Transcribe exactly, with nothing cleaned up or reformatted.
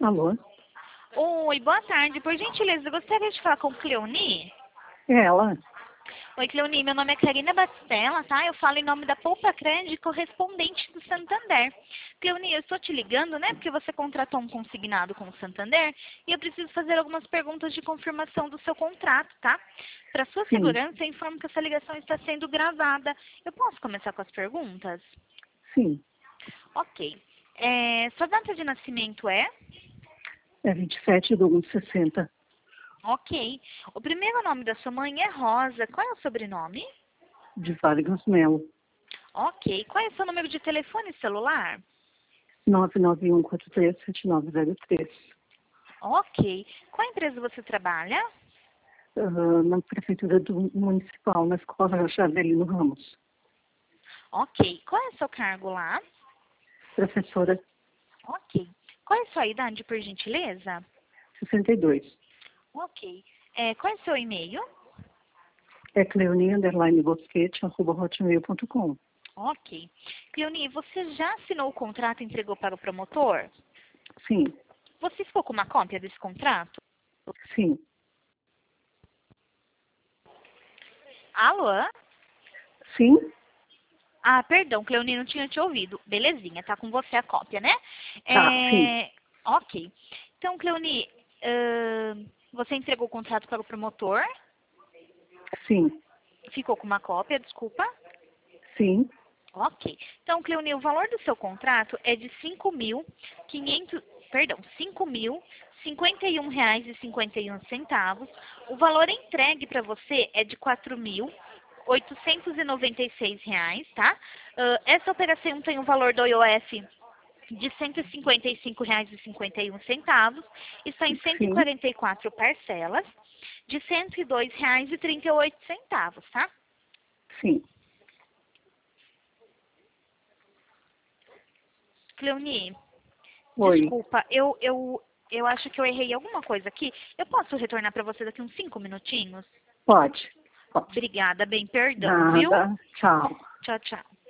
Alô? Oi, boa tarde. Por gentileza, eu gostaria de falar com Cleoni. Ela? Oi, Cleoni, meu nome é Karina Batistella, tá? Eu falo em nome da Poupa Crédito, correspondente do Santander. Cleoni, eu estou te ligando, né? Porque você contratou um consignado com o Santander e eu preciso fazer algumas perguntas de confirmação do seu contrato, tá? Para sua Sim. segurança, eu informo que essa ligação está sendo gravada. Eu posso começar com as perguntas? Sim. Ok. É, sua data de nascimento é? É vinte e sete de um de sessenta. Ok. O primeiro nome da sua mãe é Rosa. Qual é o sobrenome? De Vargas Melo. Ok. Qual é o seu número de telefone celular? nove nove um quatro três sete nove zero três. Ok. Qual empresa você trabalha? Uh, na Prefeitura do Municipal, na Escola Javelino Ramos. Ok. Qual é o seu cargo lá? Professora Ok. Qual é a sua idade, por gentileza? sessenta e dois. Ok. É, qual é o seu e-mail? É Cleoni underline bosquete, arroba hotmail ponto com. Ok. Cleoni, você já assinou o contrato e entregou para o promotor? Sim. Você ficou com uma cópia desse contrato? Sim. Alô? Sim? Ah, perdão, Cleoni, não tinha te ouvido. Belezinha, tá com você a cópia, né? Tá, sim. É, ok. Então, Cleoni, ahn, você entregou o contrato para o promotor, Sim. ficou com uma cópia, desculpa. Sim. Ok. Então, Cleoni, o valor do seu contrato é de cinco mil quinhentos, perdão, cinco mil cinquenta e um reais e cinquenta e um centavos. O valor entregue para você é de quatro mil oitocentos e noventa e seis reais, tá? Ah, essa operação tem um valor do I O F de cento e cinquenta e cinco reais e cinquenta e um centavos. Está em cento e Sim. quarenta e quatro parcelas de cento e dois reais e trinta e oito centavos, tá? Sim. Cleoni, Oi. desculpa, eu, eu, eu acho que eu errei alguma coisa aqui. Eu posso retornar para você daqui uns cinco minutinhos? Pode. Pode. Obrigada, bem, perdão, viu? Nada. Tchau. Tchau, tchau.